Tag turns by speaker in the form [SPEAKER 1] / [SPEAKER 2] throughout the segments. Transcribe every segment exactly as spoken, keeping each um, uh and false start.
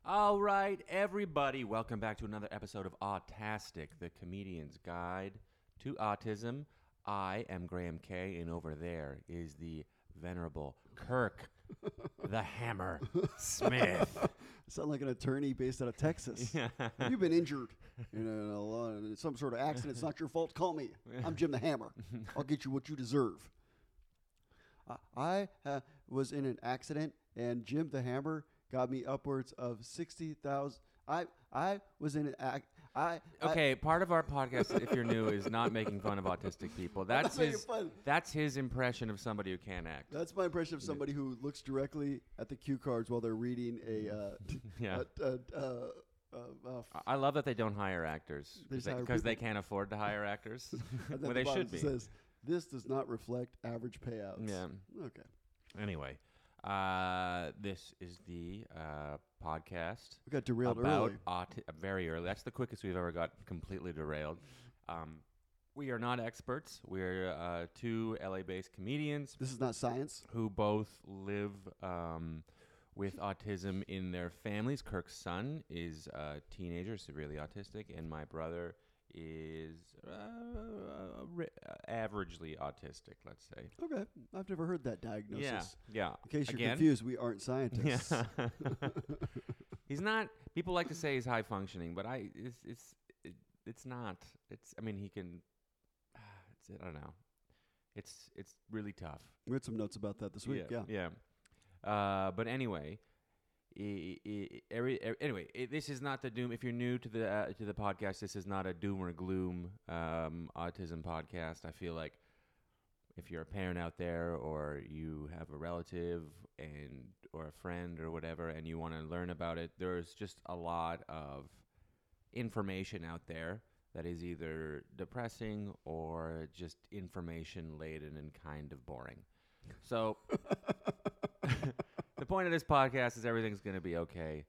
[SPEAKER 1] All right, everybody, welcome back to another episode of Autastic, the comedian's guide to autism. I am Graham K, and over there is the venerable Kirk, the Hammer Smith.
[SPEAKER 2] I sound like an attorney based out of Texas. Have you been injured in, a, in some sort of accident? It's not your fault. Call me. I'm Jim the Hammer. I'll get you what you deserve. Uh, I uh, was in an accident, and Jim the Hammer got me upwards of sixty thousand. I I was in an act. I
[SPEAKER 1] Okay,
[SPEAKER 2] I,
[SPEAKER 1] part of our podcast, if you're new, is not making fun of autistic people. That's
[SPEAKER 2] not making
[SPEAKER 1] his.
[SPEAKER 2] fun.
[SPEAKER 1] That's his impression of somebody who can't act.
[SPEAKER 2] That's my impression of somebody who looks directly at the cue cards while they're reading a. Uh,
[SPEAKER 1] Yeah.
[SPEAKER 2] a, a, a, a, a f-
[SPEAKER 1] I love that they don't hire actors
[SPEAKER 2] They
[SPEAKER 1] because
[SPEAKER 2] just
[SPEAKER 1] they,
[SPEAKER 2] hire
[SPEAKER 1] 'cause they
[SPEAKER 2] people.
[SPEAKER 1] can't afford to hire actors.
[SPEAKER 2] and then
[SPEAKER 1] well,
[SPEAKER 2] the
[SPEAKER 1] they
[SPEAKER 2] bottom
[SPEAKER 1] should be.
[SPEAKER 2] Says this does not reflect average payouts.
[SPEAKER 1] Yeah.
[SPEAKER 2] Okay.
[SPEAKER 1] Anyway, uh, this is the uh, podcast
[SPEAKER 2] We got derailed
[SPEAKER 1] about
[SPEAKER 2] early.
[SPEAKER 1] auti- very early. That's the quickest we've ever got completely derailed. Um, we are not experts. We're uh, two L A-based comedians
[SPEAKER 2] This is not science.
[SPEAKER 1] who both live um, with autism in their families. Kirk's son is a teenager, severely autistic, and my brother is uh, ri- uh, averagely autistic, let's say.
[SPEAKER 2] Okay. I've never heard that diagnosis.
[SPEAKER 1] Yeah, yeah.
[SPEAKER 2] In case you're
[SPEAKER 1] Again?
[SPEAKER 2] confused, we aren't scientists.
[SPEAKER 1] Yeah. He's not. People like to say he's high functioning, but I it's it's it, it's not. It's. I mean, he can. It's. I don't know. It's it's really tough.
[SPEAKER 2] We had some notes about that this week. Yeah.
[SPEAKER 1] Yeah. Uh, but anyway, I, I, every, every, anyway, i this is not the doom. If you're new to the uh, to the podcast, this is not a doom or gloom um, autism podcast. I feel like if you're a parent out there, or you have a relative and or a friend or whatever, and you want to learn about it, there's just a lot of information out there that is either depressing or just information laden and kind of boring. So the point of this podcast is everything's going to be okay.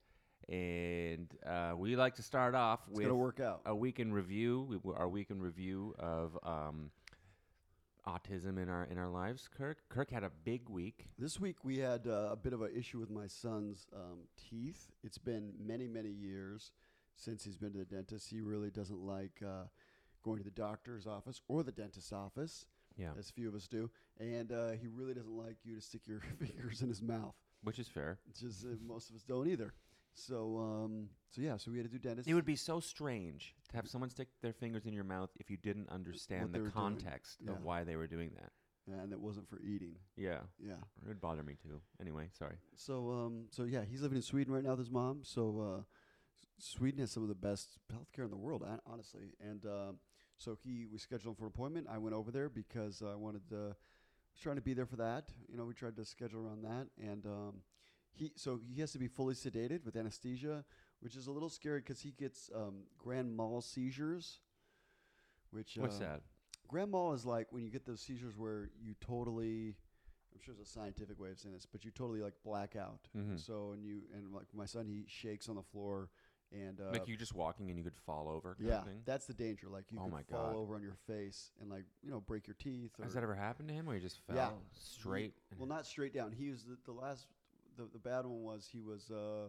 [SPEAKER 1] And uh, we like to start off
[SPEAKER 2] It's
[SPEAKER 1] with
[SPEAKER 2] gonna work out.
[SPEAKER 1] a week in review. We, our week in review of um, autism in our in our lives. Kirk, Kirk had a big week.
[SPEAKER 2] This week we had uh, a bit of an issue with my son's um, teeth. It's been many, many years since he's been to the dentist. He really doesn't like uh, going to the doctor's office or the dentist's office,
[SPEAKER 1] Yeah,
[SPEAKER 2] as few of us do. And uh, he really doesn't like you to stick your fingers in his mouth.
[SPEAKER 1] which is fair.
[SPEAKER 2] It's just uh, most of us don't either. So, um, so yeah, so we had to do dentist.
[SPEAKER 1] It would be so strange to have someone stick their fingers in your mouth if you didn't understand
[SPEAKER 2] What they
[SPEAKER 1] the
[SPEAKER 2] were doing.
[SPEAKER 1] context
[SPEAKER 2] Yeah.
[SPEAKER 1] of why they were doing that.
[SPEAKER 2] and it wasn't for eating.
[SPEAKER 1] Yeah,
[SPEAKER 2] Yeah.
[SPEAKER 1] it would bother me too. Anyway, sorry.
[SPEAKER 2] So, um, so yeah, he's living in Sweden right now with his mom. So, uh, S- Sweden has some of the best healthcare in the world, hon- honestly. And um, so he, we scheduled him for an appointment. I went over there because I wanted to, was trying to be there for that. You know, we tried to schedule around that, and um, he, so he has to be fully sedated with anesthesia, which is a little scary because he gets um, grand mal seizures. Which
[SPEAKER 1] What's
[SPEAKER 2] uh,
[SPEAKER 1] that?
[SPEAKER 2] Grand mal is like when you get those seizures where you totally, I'm sure there's a scientific way of saying this, but you totally like black out.
[SPEAKER 1] Mhm.
[SPEAKER 2] So and you and like my son, he shakes on the floor, and uh,
[SPEAKER 1] Like you just walking and you could fall over. Kind
[SPEAKER 2] yeah,
[SPEAKER 1] of thing?
[SPEAKER 2] that's the danger. Like you
[SPEAKER 1] Oh
[SPEAKER 2] could
[SPEAKER 1] my
[SPEAKER 2] fall
[SPEAKER 1] God.
[SPEAKER 2] over on your face and like you know break your teeth. Or,
[SPEAKER 1] Has that ever happened to him, where he just fell
[SPEAKER 2] Yeah.
[SPEAKER 1] straight?
[SPEAKER 2] He- well, not straight down. He was the, the last. The, the bad one was he was uh,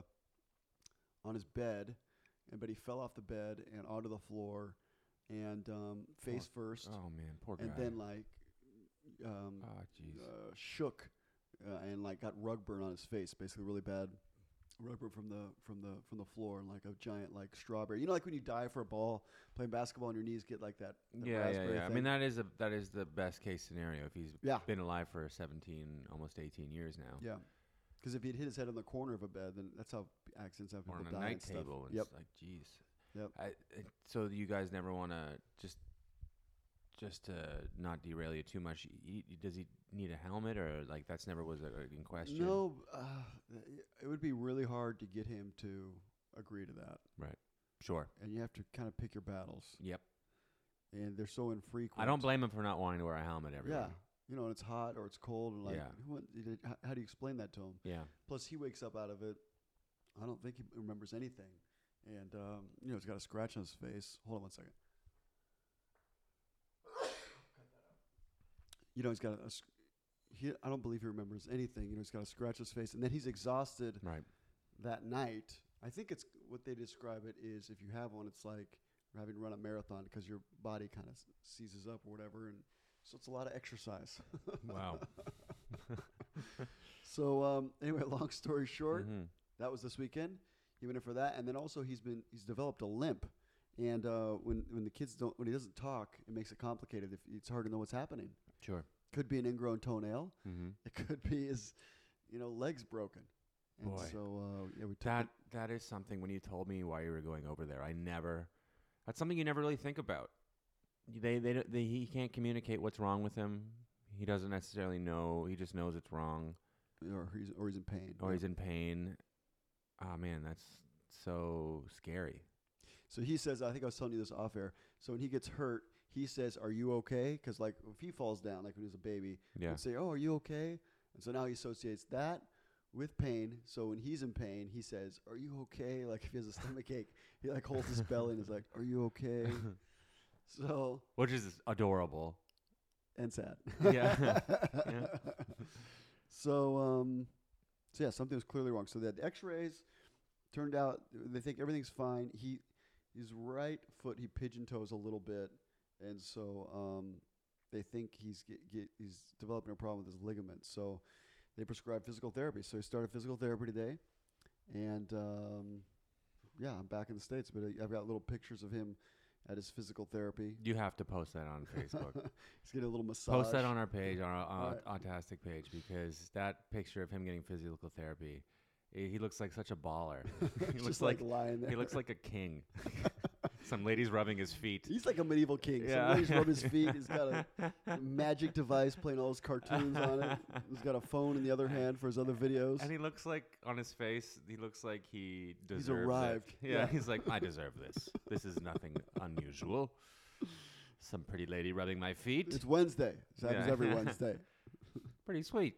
[SPEAKER 2] on his bed, and but he fell off the bed and onto the floor, and um, face first,
[SPEAKER 1] Oh man, poor guy.
[SPEAKER 2] and then like um,
[SPEAKER 1] oh jeez.
[SPEAKER 2] uh, shook uh, and like got rug burn on his face, basically really bad rug burn from the from the from the floor, and like a giant like strawberry. You know, like when you dive for a ball playing basketball and your knees get like that. that
[SPEAKER 1] Yeah, yeah,
[SPEAKER 2] raspberry
[SPEAKER 1] yeah. I
[SPEAKER 2] thing.
[SPEAKER 1] mean, that is a that is the best case scenario if he's
[SPEAKER 2] Yeah.
[SPEAKER 1] been alive for seventeen, almost eighteen years now.
[SPEAKER 2] Yeah, because if he'd hit his head on the corner of a bed, then that's how accidents have
[SPEAKER 1] Or
[SPEAKER 2] people
[SPEAKER 1] on a
[SPEAKER 2] die
[SPEAKER 1] night
[SPEAKER 2] and stuff.
[SPEAKER 1] table. And
[SPEAKER 2] Yep.
[SPEAKER 1] it's like, jeez.
[SPEAKER 2] Yep.
[SPEAKER 1] I, it- so you guys never want to just just to not derail you too much. y- y- does he need a helmet, or like that's never was a, in question?
[SPEAKER 2] No, uh, it would be really hard to get him to agree to that,
[SPEAKER 1] Right. Sure.
[SPEAKER 2] and you have to kind of pick your battles,
[SPEAKER 1] Yep.
[SPEAKER 2] and they're so infrequent.
[SPEAKER 1] I don't blame him for not wanting to wear a helmet everywhere.
[SPEAKER 2] Yeah, you know, and it's hot or it's cold, and like,
[SPEAKER 1] Yeah.
[SPEAKER 2] who, want- you know, how, how do you explain that to him?
[SPEAKER 1] Yeah.
[SPEAKER 2] Plus, he wakes up out of it. I don't think he remembers anything, and um, you know, he's got a scratch on his face. Hold on one second. You know, he's got a. sc- He, I don't believe he remembers anything. You know, he's got a scratch on his face, and then he's exhausted
[SPEAKER 1] Right.
[SPEAKER 2] that night I think it's what they describe it is if you have one, it's like having to run a marathon because your body kind of seizes up or whatever, and so it's a lot of exercise.
[SPEAKER 1] Wow.
[SPEAKER 2] So um, anyway, long story short,
[SPEAKER 1] Mm-hmm.
[SPEAKER 2] that was this weekend. He went in for that, and then also he's been he's developed a limp, and uh, when when the kids don't when he doesn't talk, it makes it complicated. If it's hard to know what's happening.
[SPEAKER 1] Sure.
[SPEAKER 2] Could be an ingrown toenail.
[SPEAKER 1] Mm-hmm.
[SPEAKER 2] It could be his, you know, legs broken. And
[SPEAKER 1] Boy.
[SPEAKER 2] so uh, yeah, we took
[SPEAKER 1] That
[SPEAKER 2] it.
[SPEAKER 1] that is something. When you told me why you were going over there, I never. That's something you never really think about. They they, don't- they he can't communicate what's wrong with him. He doesn't necessarily know. He just knows it's wrong,
[SPEAKER 2] or he's or he's in pain.
[SPEAKER 1] or
[SPEAKER 2] yeah.
[SPEAKER 1] he's in pain. Oh man, that's so scary.
[SPEAKER 2] So he says, I think I was telling you this off air. So when he gets hurt, he says, "Are you okay?" Because like if he falls down, like when he was a baby,
[SPEAKER 1] Yeah.
[SPEAKER 2] he'd say, "Oh, are you okay?" And so now he associates that with pain. So when he's in pain, he says, "Are you okay?" Like if he has a stomach ache, he like holds his belly and is like, "Are you okay?" So
[SPEAKER 1] Which is adorable.
[SPEAKER 2] and sad.
[SPEAKER 1] Yeah. Yeah.
[SPEAKER 2] So um, so yeah, something was clearly wrong. So they had the X-rays. Turned out they think everything's fine. He his right foot he pigeon toes a little bit, and so um, they think he's get, get, he's developing a problem with his ligaments. So they prescribed physical therapy. So he started physical therapy today, and um, yeah, I'm back in the States. But I, I've got little pictures of him at his physical therapy.
[SPEAKER 1] You have to post that on Facebook.
[SPEAKER 2] He's getting a little massage.
[SPEAKER 1] Post that on our page, on our
[SPEAKER 2] All
[SPEAKER 1] uh, Autastic page, because that picture of him getting physical therapy, he he looks like such a baller. he
[SPEAKER 2] Just
[SPEAKER 1] looks
[SPEAKER 2] like,
[SPEAKER 1] like
[SPEAKER 2] lying there.
[SPEAKER 1] he looks like a king. Some lady's rubbing his feet.
[SPEAKER 2] He's like a medieval king.
[SPEAKER 1] Yeah.
[SPEAKER 2] Somebody's rubbed his feet. He's got a, a magic device playing all his cartoons on it. He's got a phone in the other hand for his other videos.
[SPEAKER 1] And he looks like, on his face, he looks like he deserves
[SPEAKER 2] He's arrived.
[SPEAKER 1] it. Yeah,
[SPEAKER 2] Yeah.
[SPEAKER 1] he's like, I deserve this. This is nothing unusual. Some pretty lady rubbing my feet.
[SPEAKER 2] It's Wednesday. This happens
[SPEAKER 1] Yeah.
[SPEAKER 2] every Wednesday.
[SPEAKER 1] Pretty sweet.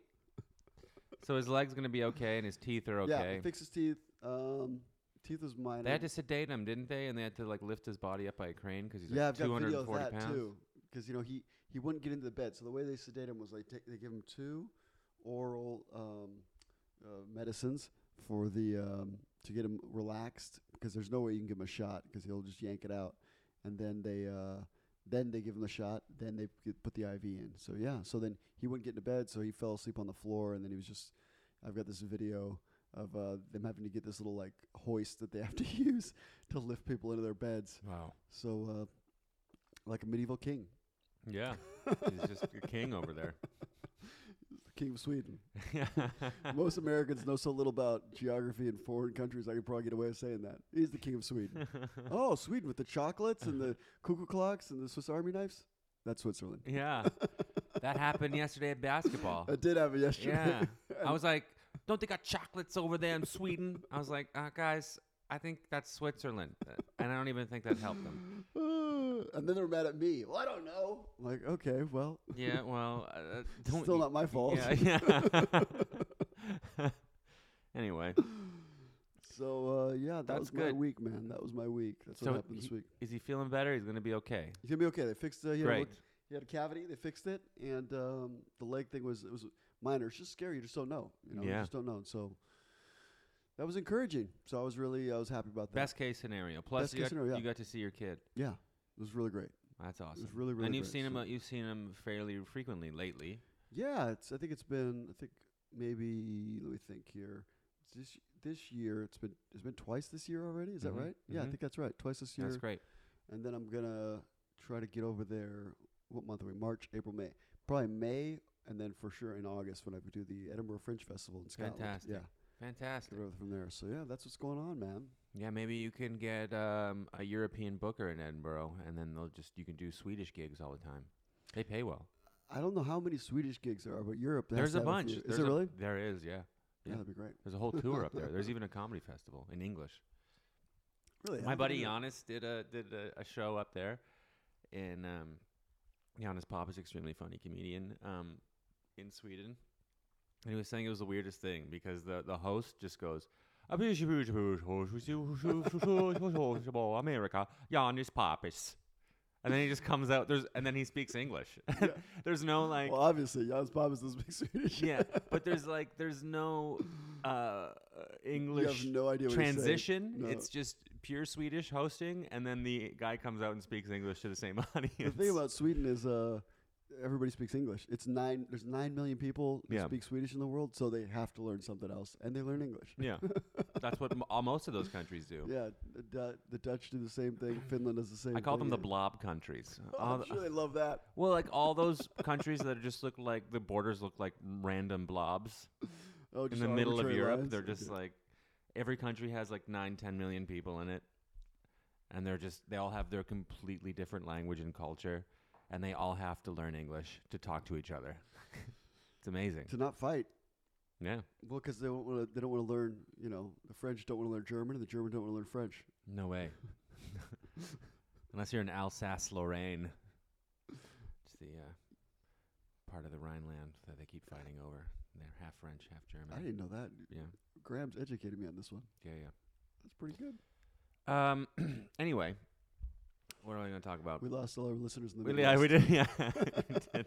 [SPEAKER 1] So his leg's going to be okay, and his teeth are okay.
[SPEAKER 2] Yeah, fix his teeth. Um, teeth was minor.
[SPEAKER 1] They had to sedate him, didn't they? And they had to like lift his body up by a crane because he's
[SPEAKER 2] yeah,
[SPEAKER 1] like
[SPEAKER 2] I've got
[SPEAKER 1] two hundred
[SPEAKER 2] video of
[SPEAKER 1] forty
[SPEAKER 2] that
[SPEAKER 1] pounds.
[SPEAKER 2] too. Because you know he he wouldn't get into the bed. So the way they sedate him was like take, they give him two oral um, uh, medicines for the um, to get him relaxed. Because there's no way you can give him a shot because he'll just yank it out. And then they uh, then they give him the shot. Then they get, put the I V in. So yeah. So then he wouldn't get into bed. So he fell asleep on the floor. And then he was just. I've got this video of uh, them having to get this little like hoist that they have to use to lift people into their beds.
[SPEAKER 1] Wow.
[SPEAKER 2] So, uh, like a medieval king.
[SPEAKER 1] Yeah. He's just a king over there.
[SPEAKER 2] The king of Sweden.
[SPEAKER 1] Yeah.
[SPEAKER 2] Most Americans know so little about geography in foreign countries, I could probably get away with saying that. He's the king of Sweden. Oh, Sweden with the chocolates and the cuckoo clocks and the Swiss Army knives? That's Switzerland.
[SPEAKER 1] Yeah. That happened yesterday at basketball.
[SPEAKER 2] That did happen yesterday.
[SPEAKER 1] Yeah. I was like, don't they got chocolates over there in Sweden? I was like, uh, guys, I think that's Switzerland. Uh, and I don't even think that helped them.
[SPEAKER 2] And then they were mad at me. Well, I don't know. I'm like, okay, well.
[SPEAKER 1] Yeah, well, uh, don't
[SPEAKER 2] Still not my fault.
[SPEAKER 1] Yeah, yeah. Anyway,
[SPEAKER 2] So, uh, yeah, that
[SPEAKER 1] That's
[SPEAKER 2] was my
[SPEAKER 1] good.
[SPEAKER 2] week, man. That was my week. That's
[SPEAKER 1] So
[SPEAKER 2] what happened this
[SPEAKER 1] he-
[SPEAKER 2] week.
[SPEAKER 1] is he feeling better? He's going to be okay.
[SPEAKER 2] He's going to be okay. They fixed it. He, had a
[SPEAKER 1] Great.
[SPEAKER 2] look- he had a cavity. They fixed it. And um, the leg thing was, it was minor. It's just scary. You just don't know. You know,
[SPEAKER 1] Yeah.
[SPEAKER 2] You just don't know. And so that was encouraging. So I was really, I was happy about that.
[SPEAKER 1] Best case scenario. Plus,
[SPEAKER 2] Best
[SPEAKER 1] you,
[SPEAKER 2] case
[SPEAKER 1] got,
[SPEAKER 2] scenario, yeah.
[SPEAKER 1] you got to see your kid.
[SPEAKER 2] Yeah. It was really great.
[SPEAKER 1] That's
[SPEAKER 2] It
[SPEAKER 1] awesome.
[SPEAKER 2] was really, really
[SPEAKER 1] and you've
[SPEAKER 2] great.
[SPEAKER 1] seen him.
[SPEAKER 2] So-
[SPEAKER 1] Uh, you've seen him fairly frequently lately.
[SPEAKER 2] Yeah, it's. I think it's been. I think maybe. Let me think here. This this year, it's been. It's been twice this year already. Is
[SPEAKER 1] Mhm,
[SPEAKER 2] that right? Yeah, I
[SPEAKER 1] mhm.
[SPEAKER 2] think that's right. Twice this year.
[SPEAKER 1] That's great.
[SPEAKER 2] And then I'm gonna try to get over there. What month are we? March, April, May. Probably May, and then for sure in August when I do the Edinburgh Fringe Festival in Scotland.
[SPEAKER 1] Fantastic.
[SPEAKER 2] Yeah,
[SPEAKER 1] Fantastic.
[SPEAKER 2] get over from there. So yeah, that's what's going on, man.
[SPEAKER 1] Yeah, maybe you can get um, a European booker in Edinburgh, and then they'll just you can do Swedish gigs all the time. They pay well.
[SPEAKER 2] I don't know how many Swedish gigs there are, but Europe. has
[SPEAKER 1] There's
[SPEAKER 2] to
[SPEAKER 1] a
[SPEAKER 2] have
[SPEAKER 1] bunch.
[SPEAKER 2] few. Is
[SPEAKER 1] There's
[SPEAKER 2] there
[SPEAKER 1] a-
[SPEAKER 2] really?
[SPEAKER 1] There is, yeah.
[SPEAKER 2] Yeah,
[SPEAKER 1] Yeah.
[SPEAKER 2] that'd be great.
[SPEAKER 1] There's a whole tour up there. There's even a comedy festival in English.
[SPEAKER 2] Really,
[SPEAKER 1] My
[SPEAKER 2] I
[SPEAKER 1] buddy
[SPEAKER 2] didn't know.
[SPEAKER 1] Giannis did a did a, a show up there, and um, Giannis Pop is extremely funny comedian um, in Sweden, and he was saying it was the weirdest thing because the the host just goes, America, Giannis Papis, And then he just comes out. There's and then he speaks English.
[SPEAKER 2] Yeah.
[SPEAKER 1] There's no like.
[SPEAKER 2] Well, obviously, Jans Papas doesn't speak Swedish.
[SPEAKER 1] Yeah, but there's like there's no uh, English
[SPEAKER 2] you have no idea what he's saying.
[SPEAKER 1] transition.
[SPEAKER 2] No.
[SPEAKER 1] It's just pure Swedish hosting, and then the guy comes out and speaks English to the same audience.
[SPEAKER 2] The thing about Sweden is uh, everybody speaks English. It's nine. There's nine million people that
[SPEAKER 1] Yeah.
[SPEAKER 2] speak Swedish in the world, so they have to learn something else, and they learn English.
[SPEAKER 1] Yeah, that's what m- all, most of those countries do.
[SPEAKER 2] Yeah, the, Du- the Dutch do the same thing. Finland does the same.
[SPEAKER 1] I call them
[SPEAKER 2] thing.
[SPEAKER 1] the blob countries.
[SPEAKER 2] Oh,
[SPEAKER 1] All
[SPEAKER 2] I'm
[SPEAKER 1] the-
[SPEAKER 2] sure they love that.
[SPEAKER 1] well, like all those countries that just look like the borders look like random blobs
[SPEAKER 2] Oh,
[SPEAKER 1] in
[SPEAKER 2] just
[SPEAKER 1] the middle of
[SPEAKER 2] arbitrary
[SPEAKER 1] Europe.
[SPEAKER 2] lines?
[SPEAKER 1] They're just
[SPEAKER 2] Okay.
[SPEAKER 1] like every country has like nine, ten million people in it, and they're just they all have their completely different language and culture, and they all have to learn English to talk to each other. It's amazing.
[SPEAKER 2] to not fight.
[SPEAKER 1] Yeah.
[SPEAKER 2] Well, because they don't want to. They don't want to learn. You know, the French don't want to learn German, and the German don't want to learn French.
[SPEAKER 1] No way. Unless you're in Alsace-Lorraine. It's the uh, part of the Rhineland that they keep fighting over. They're half French, half German.
[SPEAKER 2] I didn't know that.
[SPEAKER 1] Yeah.
[SPEAKER 2] Graham's educated me on this one.
[SPEAKER 1] Yeah, yeah.
[SPEAKER 2] That's pretty good.
[SPEAKER 1] Um. Anyway, what are we going to talk about?
[SPEAKER 2] We lost all our listeners in the
[SPEAKER 1] Well, yeah, we
[SPEAKER 2] Midwest.
[SPEAKER 1] did. Yeah, we did.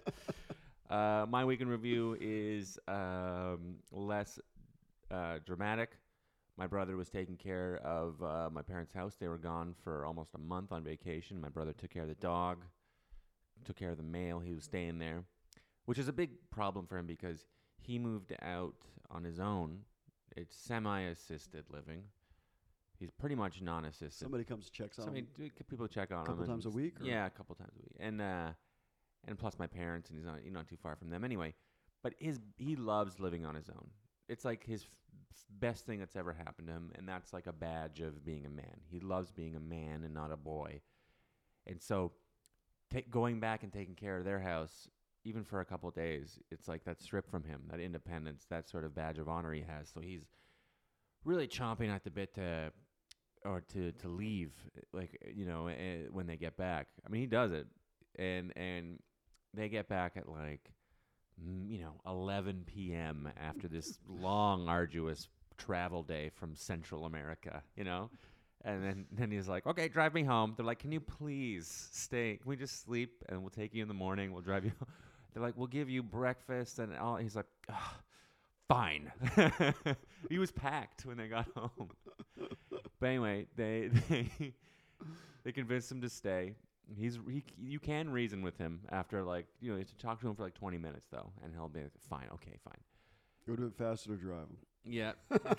[SPEAKER 1] Uh, my week in review is um, less uh, dramatic. My brother was taking care of uh, my parents' house. They were gone for almost a month on vacation. My brother took care of the dog, took care of the mail. He was staying there, which is a big problem for him because he moved out on his own. It's semi-assisted living. He's pretty much non-assisted.
[SPEAKER 2] Somebody comes to check on
[SPEAKER 1] Somebody,
[SPEAKER 2] him
[SPEAKER 1] d- people check on
[SPEAKER 2] a
[SPEAKER 1] him.
[SPEAKER 2] couple
[SPEAKER 1] and
[SPEAKER 2] times a
[SPEAKER 1] s-
[SPEAKER 2] week. Or?
[SPEAKER 1] Yeah, a couple times a week, and uh, and plus my parents, and he's not he's not too far from them anyway. But his he loves living on his own. It's like his f- f- best thing that's ever happened to him, and that's like a badge of being a man. He loves being a man and not a boy. And so, ta going back and taking care of their house, even for a couple of days, it's like that stripped from him, that independence, that sort of badge of honor he has. So he's really chomping at the bit to. Or to, to leave, like, you know, uh, when they get back. I mean, he does it, and and they get back at like, mm, you know, eleven p.m. after this long, arduous travel day from Central America, you know, and then then he's like, okay, drive me home. They're like, can you please stay? Can we just sleep and we'll take you in the morning? We'll drive you home. They're like, we'll give you breakfast and all. He's like, Ugh, fine. He was packed when they got home. But anyway, they they they convinced him to stay. He's he you can reason with him after like you know you have to talk to him for like twenty minutes though, and he'll be like, fine, okay, fine.
[SPEAKER 2] Go do it faster to drive him.
[SPEAKER 1] Yeah,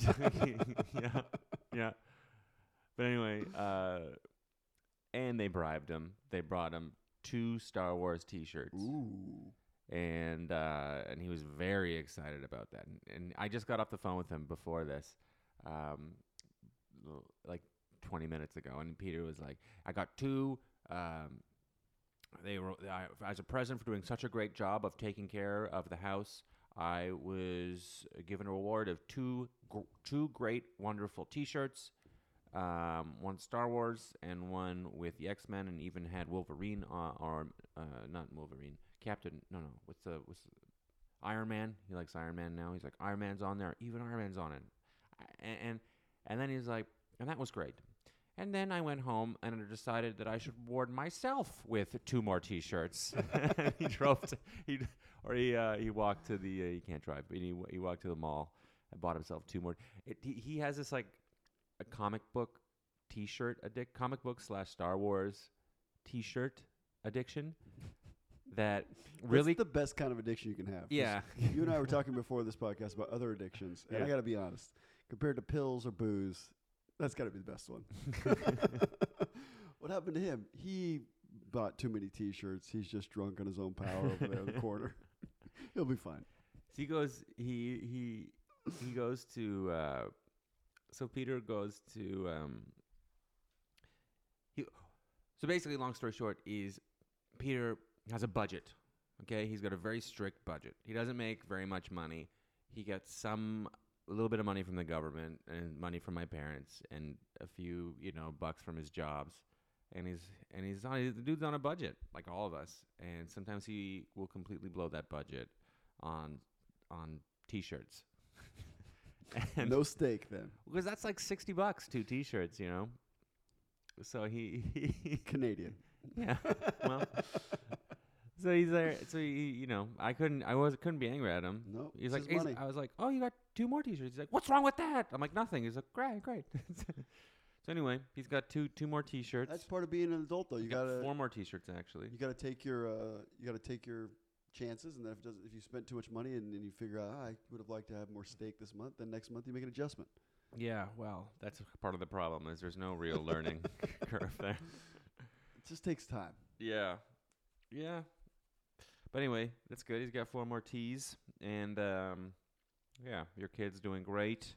[SPEAKER 1] yeah, yeah. But anyway, uh, and they bribed him. They brought him two Star Wars T-shirts.
[SPEAKER 2] Ooh.
[SPEAKER 1] And uh, and he was very excited about that. And, and I just got off the phone with him before this, um, l- like twenty minutes ago. And Peter was like, "I got two. Um, they were I, as a present for doing such a great job of taking care of the house. I was given a reward of two gr- two great, wonderful T-shirts." Um, one Star Wars and one with the X-Men, and even had Wolverine uh, or uh, not Wolverine. Captain, no, no. What's the what's the, Iron Man? He likes Iron Man now. He's like Iron Man's on there. Even Iron Man's on it. And and, and then he's like, and that was great. And then I went home and I decided that I should reward myself with two more T-shirts. He drove to he or he uh, he walked to the uh, he can't drive, but he he walked to the mall and bought himself two more. It, he he has this like a comic book T-shirt addict, comic book slash Star Wars T-shirt addiction. That really
[SPEAKER 2] That's the best kind of addiction you can have. 'cause
[SPEAKER 1] Yeah.
[SPEAKER 2] You and I were talking before this podcast about other addictions, and I
[SPEAKER 1] Yeah.
[SPEAKER 2] got to be honest. Compared to pills or booze, that's got to be the best one. What happened to him? He bought too many T-shirts. He's just drunk on his own power over there in the corner. He'll be fine.
[SPEAKER 1] So he goes he he he goes to uh, so Peter goes to um, he so basically long story short is Peter has a budget. Okay, he's got a very strict budget. He doesn't make very much money. He gets some a little bit of money from the government and money from my parents and a few, you know, bucks from his jobs. And he's and he's on the dude's on a budget like all of us. And sometimes he will completely blow that budget on on T-shirts. And
[SPEAKER 2] No steak then.
[SPEAKER 1] because that's like sixty bucks two T-shirts, you know. So he, he
[SPEAKER 2] Canadian.
[SPEAKER 1] Yeah. Well, so he's there. So he, you know, I couldn't, I was couldn't be angry at him.
[SPEAKER 2] No,
[SPEAKER 1] He's
[SPEAKER 2] it's
[SPEAKER 1] like,
[SPEAKER 2] his
[SPEAKER 1] he's,
[SPEAKER 2] money.
[SPEAKER 1] I was like, oh, you got two more T-shirts. He's like, what's wrong with that? I'm like, nothing. He's like, great, great. So anyway, he's got two two more T-shirts.
[SPEAKER 2] That's part of being an adult, though. You
[SPEAKER 1] He's got
[SPEAKER 2] gotta
[SPEAKER 1] four more T-shirts actually.
[SPEAKER 2] you gotta take your uh, you gotta take your chances, and then if it doesn't, if you spend too much money and, and you figure out, ah, I would have liked to have more steak this month, then next month you make an adjustment.
[SPEAKER 1] Yeah, well, that's part of the problem is there's no real learning curve there.
[SPEAKER 2] It just takes time.
[SPEAKER 1] Yeah, yeah. But anyway, that's good. He's got four more T's, and um, yeah, your kid's doing great.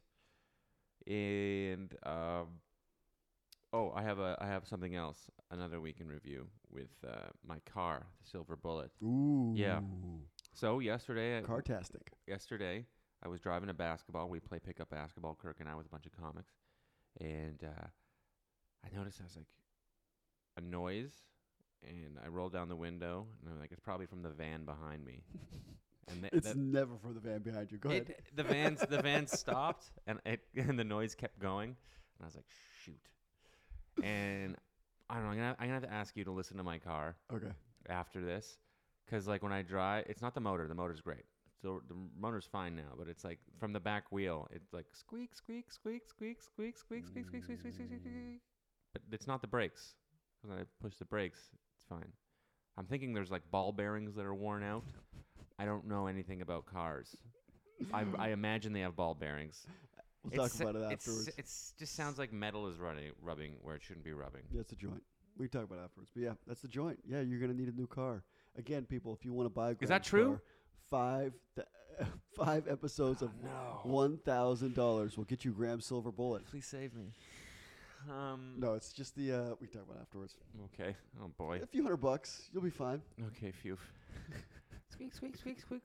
[SPEAKER 1] And um, oh, I have a I have something else. Another week in review with uh, my car, the Silver Bullet.
[SPEAKER 2] Ooh.
[SPEAKER 1] Yeah. So yesterday, I-
[SPEAKER 2] Cartastic.
[SPEAKER 1] yesterday I was driving a basketball. We play pickup basketball, Kirk and I, with a bunch of comics, and uh, I noticed I was like a noise, and I rolled down the window, and I'm like, it's probably from the van behind me. And th-
[SPEAKER 2] It's
[SPEAKER 1] that-
[SPEAKER 2] never from the van behind you. Go ahead.
[SPEAKER 1] it, the van's the van stopped, and it and the noise kept going, and I was like, shoot. And I don't know. I'm gonna, I'm gonna have to ask you to listen to my car
[SPEAKER 2] Okay.
[SPEAKER 1] after this, because like when I drive, it's not the motor. The motor's great. So the motor's fine now, but it's like from the back wheel, it's like squeak, squeak, squeak, squeak, squeak, squeak, squeak, squeak, squeak, squeak, squeak, squeak, squeak. But it's not the brakes. When I push the brakes, it's fine. I'm thinking there's like ball bearings that are worn out. I don't know anything about cars. I, I imagine they have ball bearings.
[SPEAKER 2] We'll
[SPEAKER 1] It's-
[SPEAKER 2] talk about it
[SPEAKER 1] it's-
[SPEAKER 2] afterwards.
[SPEAKER 1] It's just sounds like metal is running, rubbing where it shouldn't be rubbing.
[SPEAKER 2] Yeah, it's a joint. We can talk about it afterwards. But yeah, that's the joint. Yeah, you're gonna need a new car. Again, people, if you want to buy, a
[SPEAKER 1] Is that
[SPEAKER 2] Graham's
[SPEAKER 1] true?
[SPEAKER 2] car, five th- five episodes of
[SPEAKER 1] No.
[SPEAKER 2] one thousand dollars will get you Graham's Silver Bullet.
[SPEAKER 1] Please save me. Um.
[SPEAKER 2] No, it's just the uh, we can talk about it afterwards.
[SPEAKER 1] Okay. Oh boy.
[SPEAKER 2] A few hundred bucks, you'll be fine.
[SPEAKER 1] Okay. Phew. Squeak, squeak, squeak, squeak.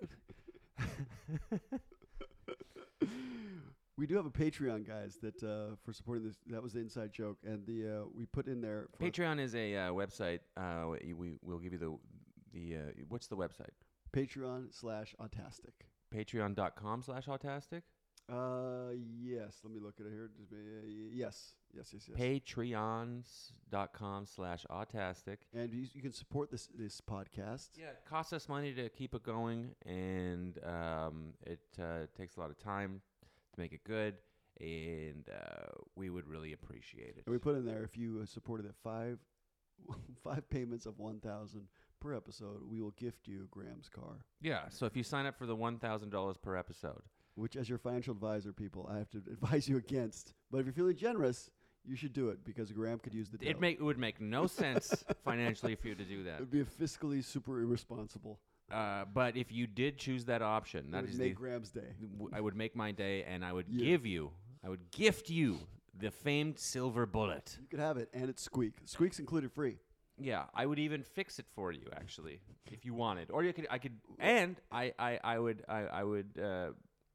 [SPEAKER 2] We do have a Patreon, guys, that uh, for supporting this. That was the inside joke, and the uh, we put in there. For
[SPEAKER 1] Patreon is a uh, website. Uh, we we will give you the the uh, what's the website?
[SPEAKER 2] Patreon slash Autastic.
[SPEAKER 1] Patreon.com slash autastic.
[SPEAKER 2] Uh, yes. Let me look at it here. Just, uh, yes, yes, yes, yes.
[SPEAKER 1] Patreons.com slash autastic.
[SPEAKER 2] And you, you can support this this podcast.
[SPEAKER 1] Yeah, it costs us money to keep it going, and um, it uh, takes a lot of time to make it good, and uh, we would really appreciate it.
[SPEAKER 2] And we put in there if you uh, supported at five five payments of one thousand per episode, we will gift you Graham's car.
[SPEAKER 1] Yeah, so if you sign up for the one thousand dollars per episode,
[SPEAKER 2] Which, as your financial advisor, people, I have to advise you against. But if you're feeling generous, you should do it because Graham could use the dough.
[SPEAKER 1] it make it would make no sense financially for you to do
[SPEAKER 2] It
[SPEAKER 1] that.
[SPEAKER 2] would be a fiscally super irresponsible.
[SPEAKER 1] Uh, but if you did choose that option,
[SPEAKER 2] That
[SPEAKER 1] that
[SPEAKER 2] would
[SPEAKER 1] is
[SPEAKER 2] make
[SPEAKER 1] the
[SPEAKER 2] Graham's day.
[SPEAKER 1] w- I would make my day, and I would
[SPEAKER 2] Yeah.
[SPEAKER 1] give you, I would gift you the famed silver bullet.
[SPEAKER 2] You could have it, and it's Squeak. Squeak's included free.
[SPEAKER 1] Yeah, I would even fix it for you, actually, if you wanted. Or you could, I could, and I, I, I would, I, I would, uh,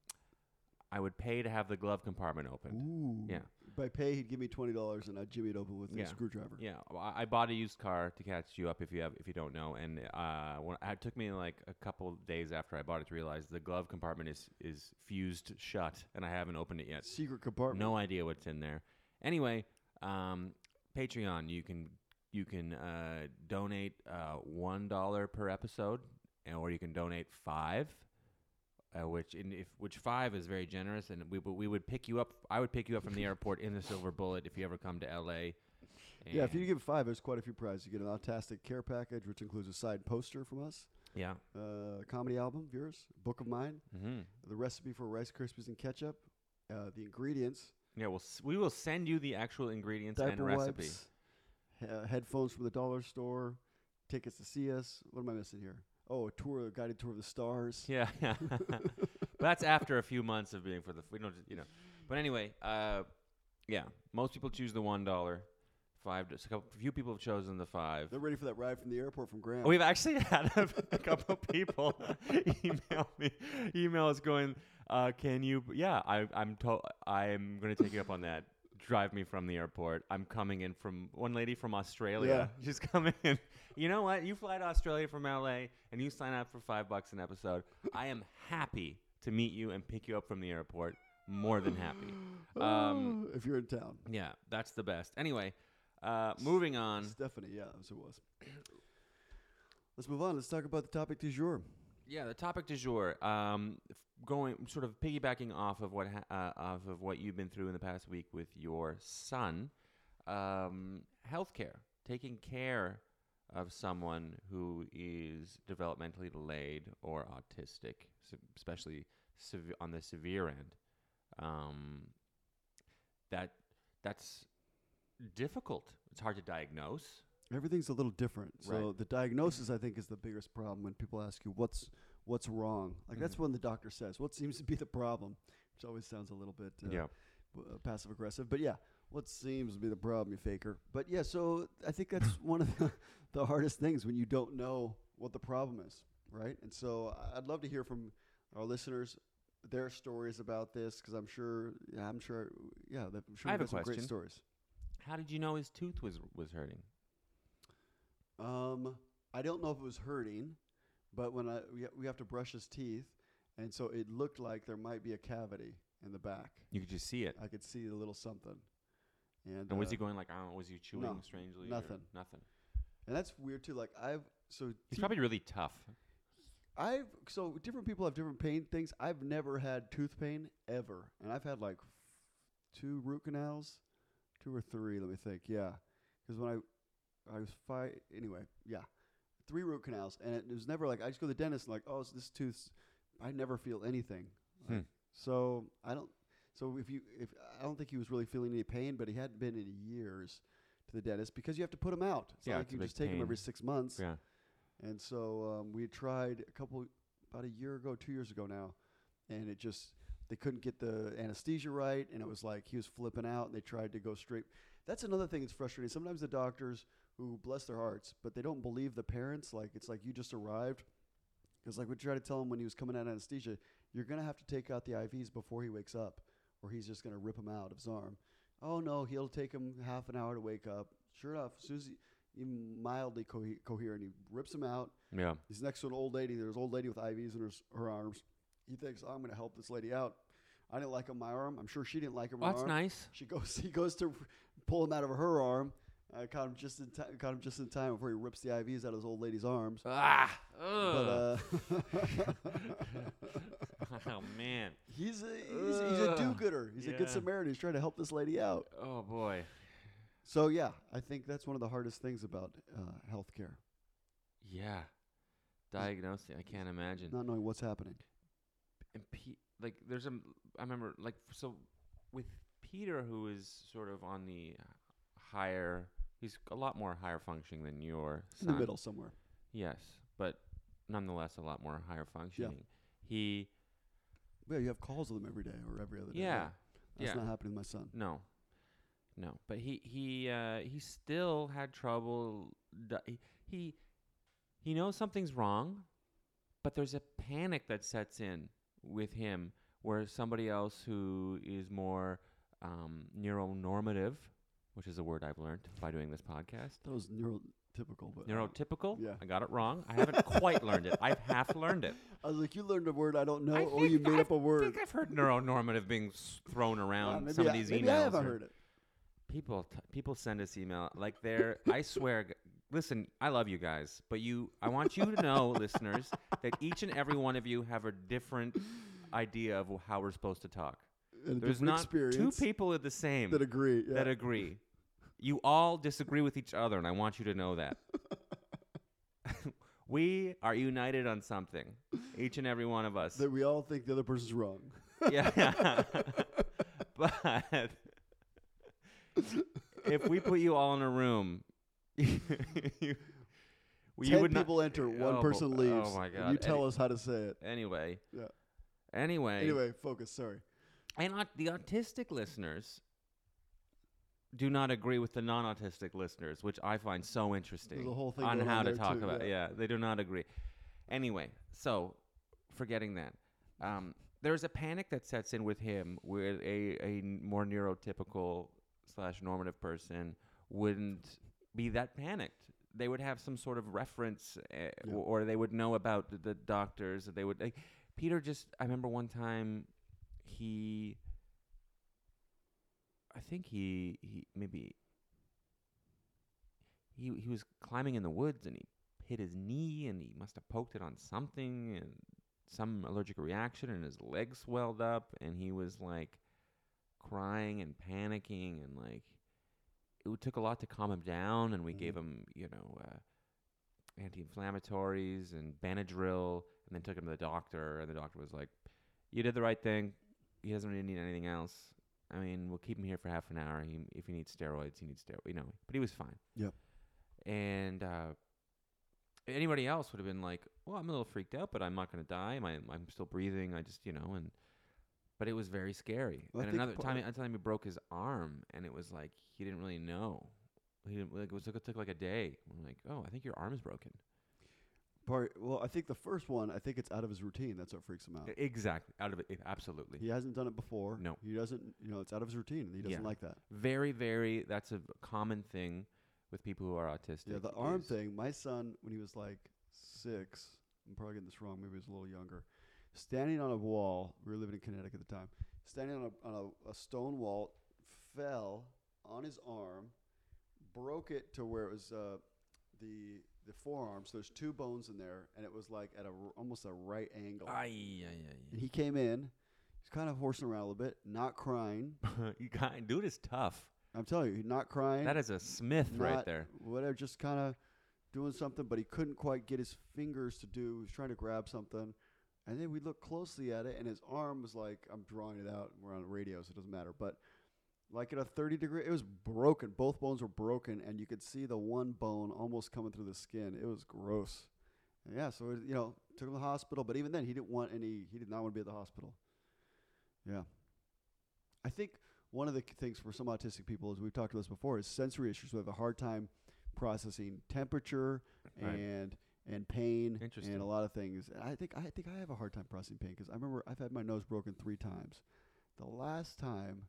[SPEAKER 1] I would pay to have the glove compartment open.
[SPEAKER 2] Ooh.
[SPEAKER 1] Yeah.
[SPEAKER 2] By pay, he'd give me twenty dollars, and I'd jimmy it open with
[SPEAKER 1] Yeah.
[SPEAKER 2] a screwdriver.
[SPEAKER 1] Yeah, well, I I bought a used car to catch you up if you have, if you don't know, and uh, when, it took me like a couple days after I bought it to realize the glove compartment is is fused shut, and I haven't opened it yet.
[SPEAKER 2] Secret compartment.
[SPEAKER 1] No idea what's in there. Anyway, um, Patreon, you can you can uh, donate uh, one dollar per episode, and- or you can donate five, uh, which in if which five is very generous, and we w- we would pick you up. I would pick you up from the airport in the Silver Bullet if you ever come to L A.
[SPEAKER 2] Yeah, if you
[SPEAKER 1] And-
[SPEAKER 2] give five, there's quite a few prizes. You get an Autastic care package, which includes a side poster from us,
[SPEAKER 1] yeah.
[SPEAKER 2] uh, a comedy album of yours, book of mine,
[SPEAKER 1] Mm-hmm.
[SPEAKER 2] the recipe for Rice Krispies and ketchup, uh, the ingredients,
[SPEAKER 1] Yeah, we'll s- we will send you the actual ingredients and
[SPEAKER 2] diaper
[SPEAKER 1] recipe.
[SPEAKER 2] wipes, uh, headphones from the dollar store, tickets to see us. What am I missing here? Oh, a tour, a guided tour of the stars.
[SPEAKER 1] Yeah, yeah. But that's after a few months of being for the. We don't, just, you know. But anyway, uh, yeah. Most people choose the one dollar. Five. A couple, few people have chosen the five.
[SPEAKER 2] They're ready for that ride from the airport from Graham.
[SPEAKER 1] Oh, we've actually had a, a couple people email me, email us going, uh, "Can you? Yeah, I, I'm to- I'm going to take you up on that. Drive me from the airport. I'm coming in from one lady from Australia. She's coming in. You know what? You fly to Australia from L A and you sign up for five bucks an episode. I am happy to meet you and pick you up from the airport. More than happy. Um,
[SPEAKER 2] Oh, if you're in town.
[SPEAKER 1] yeah, that's the best. Anyway, Uh, moving on.
[SPEAKER 2] Stephanie, yeah, as it was. Let's move on. Let's talk about the topic du jour.
[SPEAKER 1] Yeah, the topic du jour. Um, f- going sort of piggybacking off of what ha- uh, off of what you've been through in the past week with your son, um, healthcare, taking care of someone who is developmentally delayed or autistic, se- especially sev- on the severe end. Um, that that's difficult. It's hard to diagnose.
[SPEAKER 2] Everything's a little different. So
[SPEAKER 1] Right.
[SPEAKER 2] the diagnosis, I think, is the biggest problem when people ask you what's what's wrong. Like that's
[SPEAKER 1] Mhm.
[SPEAKER 2] when the doctor says, "What seems to be the problem?" Which always sounds a little bit uh,
[SPEAKER 1] Yeah.
[SPEAKER 2] w- uh, passive aggressive. But yeah, what seems to be the problem, you faker? But yeah, so I think that's one of the, the hardest things when you don't know what the problem is, right? And so I- I'd love to hear from our listeners their stories about this because I'm sure, yeah, I'm sure, yeah, that- I'm sure
[SPEAKER 1] I have
[SPEAKER 2] we've
[SPEAKER 1] a
[SPEAKER 2] got some great
[SPEAKER 1] question.
[SPEAKER 2] stories.
[SPEAKER 1] How did you know his tooth was was hurting?
[SPEAKER 2] Um, I don't know if it was hurting, but when I we, ha- we have to brush his teeth, and so it looked like there might be a cavity in the back.
[SPEAKER 1] You could just see it.
[SPEAKER 2] I could see a little something, and
[SPEAKER 1] And was
[SPEAKER 2] uh,
[SPEAKER 1] he going like, I don't know, was he chewing
[SPEAKER 2] no,
[SPEAKER 1] strangely? or
[SPEAKER 2] nothing.
[SPEAKER 1] Nothing.
[SPEAKER 2] and that's weird too. Like I've so
[SPEAKER 1] He's
[SPEAKER 2] teeth-
[SPEAKER 1] probably really tough.
[SPEAKER 2] I've so different people have different pain things. I've never had tooth pain ever, and I've had like f- two root canals, two or three. Let me think. Yeah, because when I I was five anyway. Yeah, three root canals, and it was never like I just go to the dentist and like, oh, so this tooth. I never feel anything. Like,
[SPEAKER 1] Hmm.
[SPEAKER 2] So I don't. So if you if I don't think he was really feeling any pain, but he hadn't been in years to the dentist because you have to put him out. It's
[SPEAKER 1] Yeah,
[SPEAKER 2] not like
[SPEAKER 1] it's a
[SPEAKER 2] you
[SPEAKER 1] big
[SPEAKER 2] just take him
[SPEAKER 1] pain.
[SPEAKER 2] every six months.
[SPEAKER 1] Yeah.
[SPEAKER 2] And so um, we tried a couple, about a year ago, two years ago now, and it just, they couldn't get the anesthesia right, and it was like he was flipping out, and they tried to go straight. That's another thing that's frustrating. Sometimes the doctors, who bless their hearts, but they don't believe the parents, like it's like you just arrived. Because like we tried to tell him when he was coming out of anesthesia, you're going to have to take out the I Vs before he wakes up, or he's just going to rip him out of his arm. Oh, no, he'll take him half an hour to wake up. Sure enough, as soon as he, even mildly co- coherent, he rips him out.
[SPEAKER 1] Yeah.
[SPEAKER 2] He's next to an old lady. There's an old lady with I Vs in her, s- her arms. He thinks, oh, I'm going to help this lady out. I didn't like him my arm. I'm sure she didn't like him
[SPEAKER 1] Well,
[SPEAKER 2] her
[SPEAKER 1] that's
[SPEAKER 2] arm.
[SPEAKER 1] nice.
[SPEAKER 2] She goes. He goes to pull him out of her arm. I caught him just in time. Caught him just in time before he rips the I Vs out of his old lady's arms.
[SPEAKER 1] Ah.
[SPEAKER 2] But
[SPEAKER 1] Ugh.
[SPEAKER 2] uh,
[SPEAKER 1] Oh man.
[SPEAKER 2] he's a he's, he's a
[SPEAKER 1] Ugh.
[SPEAKER 2] do-gooder. He's a good
[SPEAKER 1] Yeah.
[SPEAKER 2] Samaritan. He's trying to help this lady out.
[SPEAKER 1] Oh boy.
[SPEAKER 2] So yeah, I think that's one of the hardest things about uh, healthcare.
[SPEAKER 1] Yeah. Diagnosing. I can't imagine.
[SPEAKER 2] Not knowing what's happening.
[SPEAKER 1] And Pe- like there's a I remember like so with Peter, who is sort of on the higher, he's a lot more higher functioning than your
[SPEAKER 2] In
[SPEAKER 1] son.
[SPEAKER 2] the middle somewhere.
[SPEAKER 1] Yes, but nonetheless a lot more higher functioning. He
[SPEAKER 2] Yeah, you have calls with him every day or every other day.
[SPEAKER 1] yeah.
[SPEAKER 2] That's
[SPEAKER 1] yeah.
[SPEAKER 2] not happening with my son.
[SPEAKER 1] No. No, but he he uh, he still had trouble. Di- he, he he knows something's wrong, but there's a panic that sets in with him where somebody else who is more um, neuronormative, which is a word I've learned by doing this podcast.
[SPEAKER 2] That was neurotypical, but um,
[SPEAKER 1] Neurotypical?
[SPEAKER 2] yeah.
[SPEAKER 1] I got it wrong. I haven't quite learned it. I've half learned it.
[SPEAKER 2] I was like, you learned a word I don't know,
[SPEAKER 1] I
[SPEAKER 2] or you
[SPEAKER 1] think
[SPEAKER 2] made
[SPEAKER 1] I've-
[SPEAKER 2] up a
[SPEAKER 1] I
[SPEAKER 2] word.
[SPEAKER 1] think I've heard neuronormative being s- thrown
[SPEAKER 2] Uh,
[SPEAKER 1] around
[SPEAKER 2] maybe
[SPEAKER 1] some
[SPEAKER 2] I,
[SPEAKER 1] of these
[SPEAKER 2] maybe
[SPEAKER 1] emails.
[SPEAKER 2] I haven't
[SPEAKER 1] or-
[SPEAKER 2] heard it.
[SPEAKER 1] People, t- people send us email like they're. I swear, g- listen, I love you guys, but you, I want you to know, listeners, that each and every one of you have a different idea of wh- how we're supposed to talk.
[SPEAKER 2] And a
[SPEAKER 1] There's
[SPEAKER 2] different
[SPEAKER 1] not two
[SPEAKER 2] experience
[SPEAKER 1] people are the same
[SPEAKER 2] that agree. Yeah.
[SPEAKER 1] that agree. You all disagree with each other, and I want you to know that. We are united on something, each and every one of us.
[SPEAKER 2] that we all think the other person's wrong.
[SPEAKER 1] Yeah. But if we put you all in a room, you, you
[SPEAKER 2] Ten
[SPEAKER 1] would not.
[SPEAKER 2] people enter, one
[SPEAKER 1] Oh,
[SPEAKER 2] person
[SPEAKER 1] oh
[SPEAKER 2] leaves.
[SPEAKER 1] my
[SPEAKER 2] and
[SPEAKER 1] God.
[SPEAKER 2] you tell
[SPEAKER 1] Any-
[SPEAKER 2] us how to say it.
[SPEAKER 1] Anyway.
[SPEAKER 2] Yeah.
[SPEAKER 1] Anyway.
[SPEAKER 2] Anyway, focus. Sorry.
[SPEAKER 1] And aut- the autistic listeners do not agree with the non-autistic listeners, which I find so interesting.
[SPEAKER 2] There's a whole thing
[SPEAKER 1] on
[SPEAKER 2] going
[SPEAKER 1] how
[SPEAKER 2] on
[SPEAKER 1] to
[SPEAKER 2] there
[SPEAKER 1] talk
[SPEAKER 2] too,
[SPEAKER 1] about.
[SPEAKER 2] yeah.
[SPEAKER 1] Yeah, they do not agree. Anyway, so forgetting that, um, there's a panic that sets in with him, where a a n- more neurotypical slash normative person wouldn't be that panicked. They would have some sort of reference, uh,
[SPEAKER 2] Yeah.
[SPEAKER 1] or they would know about the, the doctors. They would. Like, Peter just. I remember one time, he. I think he he maybe he he was climbing in the woods and he hit his knee and he must have poked it on something and some allergic reaction and his leg swelled up and he was like crying and panicking and like it took a lot to calm him down and we
[SPEAKER 2] Mhm.
[SPEAKER 1] gave him, you know, uh, anti-inflammatories and Benadryl and then took him to the doctor and the doctor was like, you did the right thing. He doesn't really need anything else. I mean, we'll keep him here for half an hour. He, if he needs steroids, he needs steroids, you know, but he was fine.
[SPEAKER 2] Yep.
[SPEAKER 1] And uh, anybody else would have been like, well, I'm a little freaked out, but I'm not going to die. My, I'm still breathing. I just, you know, and but it was very scary.
[SPEAKER 2] Well, I
[SPEAKER 1] and
[SPEAKER 2] think
[SPEAKER 1] another
[SPEAKER 2] part-
[SPEAKER 1] time, another time he broke his arm, and it was like he didn't really know. He didn't, like, it was it took like a day. We're like, oh, I think your arm is broken.
[SPEAKER 2] Part, well, I think the first one, I think it's out of his routine. That's what freaks him out.
[SPEAKER 1] E- Exactly, out of it, it- absolutely.
[SPEAKER 2] He hasn't done it before.
[SPEAKER 1] No.
[SPEAKER 2] He doesn't, you know, it's out of his routine. And he doesn't
[SPEAKER 1] Yeah.
[SPEAKER 2] like that.
[SPEAKER 1] Very, very. That's a common thing with people who are autistic.
[SPEAKER 2] Yeah, the arm
[SPEAKER 1] is-
[SPEAKER 2] thing, my son, when he was like six, I'm probably getting this wrong, maybe he was a little younger, standing on a wall, we were living in Connecticut at the time, standing on a, on a, a stone wall, fell on his arm, broke it to where it was uh, the the forearm, so there's two bones in there, and it was like at a r- almost a right angle.
[SPEAKER 1] Ay, ay,
[SPEAKER 2] And he came in, he's kind of horsing around a little bit, not crying.
[SPEAKER 1] ay. You got, dude is tough.
[SPEAKER 2] I'm telling you, not crying.
[SPEAKER 1] That is a Smith right
[SPEAKER 2] not
[SPEAKER 1] there.
[SPEAKER 2] Whatever, just kind of doing something, but he couldn't quite get his fingers to do. He was trying to grab something. And then we looked closely at it, and his arm was like, I'm drawing it out. We're on the radio, so it doesn't matter. But like at a thirty degree, it was broken. Both bones were broken, and you could see the one bone almost coming through the skin. It was gross. And yeah, so, it, you know, took him to the hospital. But even then, he didn't want any, he did not want to be at the hospital. Yeah. I think one of the k- things for some autistic people, as we've talked about this before, is sensory issues. We have a hard time processing temperature
[SPEAKER 1] Right.
[SPEAKER 2] and and pain
[SPEAKER 1] Interesting.
[SPEAKER 2] and a lot of things. And I think I think I have a hard time processing pain because I remember I've had my nose broken three times. The last time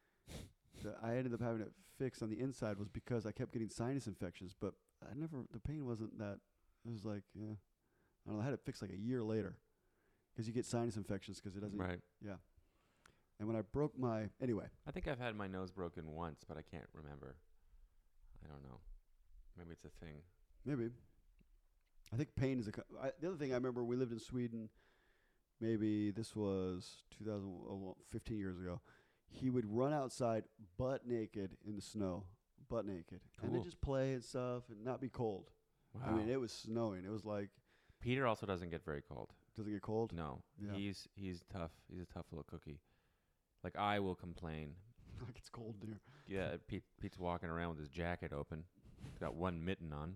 [SPEAKER 2] that I ended up having it fixed on the inside was because I kept getting sinus infections, but I never the pain wasn't that. It was like yeah, I don't know. I had it fixed like a year later because you get sinus infections because it doesn't.
[SPEAKER 1] Right.
[SPEAKER 2] Yeah. And when I broke my anyway,
[SPEAKER 1] I think I've had my nose broken once, but I can't remember. I don't know. Maybe it's a thing.
[SPEAKER 2] maybe. I think pain is a. Co- I, the other thing I remember, we lived in Sweden. Maybe this was two thousand fifteen years ago. He would run outside butt naked in the snow, butt naked, and then
[SPEAKER 1] Cool.
[SPEAKER 2] just play and stuff and not be cold.
[SPEAKER 1] Wow.
[SPEAKER 2] I mean, it was snowing. It was like,
[SPEAKER 1] Peter also doesn't get very cold.
[SPEAKER 2] does it get cold?
[SPEAKER 1] No.
[SPEAKER 2] Yeah.
[SPEAKER 1] He's he's tough. He's a tough little cookie. Like I will complain.
[SPEAKER 2] Like it's cold here.
[SPEAKER 1] Yeah, Pete, Pete's walking around with his jacket open. He's got one mitten on.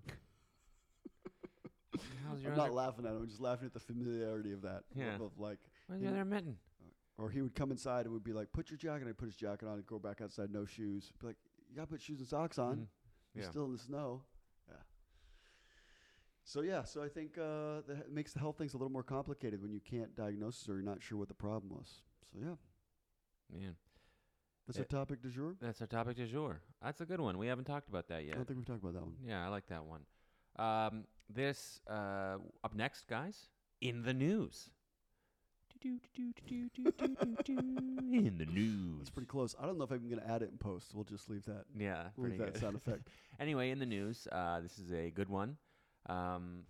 [SPEAKER 1] How's your
[SPEAKER 2] I'm not
[SPEAKER 1] other,
[SPEAKER 2] laughing at him. I'm just laughing at the familiarity of that.
[SPEAKER 1] Yeah.
[SPEAKER 2] Of, of like,
[SPEAKER 1] where's
[SPEAKER 2] you
[SPEAKER 1] your
[SPEAKER 2] know-
[SPEAKER 1] other mitten?
[SPEAKER 2] or he would come inside and would be like, "Put your jacket on." I'd put his jacket on and go back outside, no shoes. Be like, "You gotta put shoes and socks on.
[SPEAKER 1] Mhm.
[SPEAKER 2] You're
[SPEAKER 1] Yeah.
[SPEAKER 2] still in the snow." Yeah. So yeah, so I think uh, that it makes the health things a little more complicated when you can't diagnose it or you're not sure what the problem was. So yeah,
[SPEAKER 1] Man,
[SPEAKER 2] that's
[SPEAKER 1] Yeah.
[SPEAKER 2] our topic du jour.
[SPEAKER 1] that's our topic du jour. That's a good one. We haven't talked about that
[SPEAKER 2] I
[SPEAKER 1] yet.
[SPEAKER 2] don't think we've talked about that one.
[SPEAKER 1] Yeah, I like that one. Um, this uh, up next, guys, in the news. In the news.
[SPEAKER 2] That's pretty close. I don't know if I'm gonna add it in post. We'll just leave that.
[SPEAKER 1] Yeah,
[SPEAKER 2] We'll
[SPEAKER 1] pretty
[SPEAKER 2] leave that
[SPEAKER 1] good.
[SPEAKER 2] sound effect.
[SPEAKER 1] Anyway, in the news, uh, this is a good one. Um,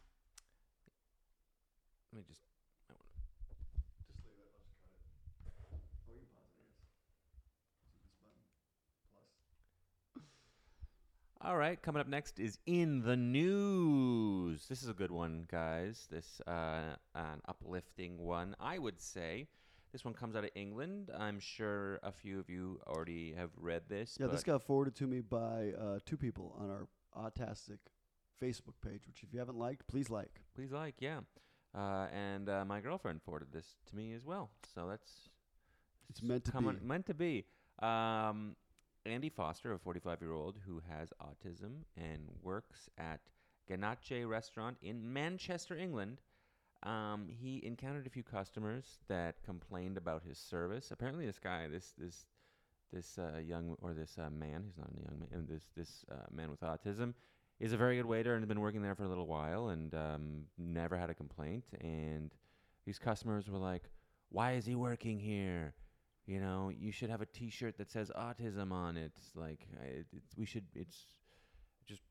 [SPEAKER 1] let me just. I wanna-
[SPEAKER 2] Just leave it. I'll just cut it. Oh, you can pause it, I guess. This button. Plus.
[SPEAKER 1] All right, coming up next is in the news. This is a good one, guys. This uh, an uplifting one, I would say. This one comes out of England. I'm sure a few of you already have read this.
[SPEAKER 2] Yeah,
[SPEAKER 1] but
[SPEAKER 2] this got forwarded to me by uh, two people on our Autastic Facebook page, which if you haven't liked, please like.
[SPEAKER 1] please like, yeah. Uh, and uh, my girlfriend forwarded this to me as well. So that's
[SPEAKER 2] It's meant to
[SPEAKER 1] coming,
[SPEAKER 2] be.
[SPEAKER 1] meant to be. Um, Andy Foster, a forty-five-year-old who has autism and works at Ganache Restaurant in Manchester, England. Um, he encountered a few customers that complained about his service. Apparently, this guy, this this this uh, young or this uh, man, he's not a young man, this this uh, man with autism, is a very good waiter and has been working there for a little while and um, never had a complaint. And these customers were like, "Why is he working here? You know, you should have a T-shirt that says autism on it. Like, I, it, it's, we should. It's just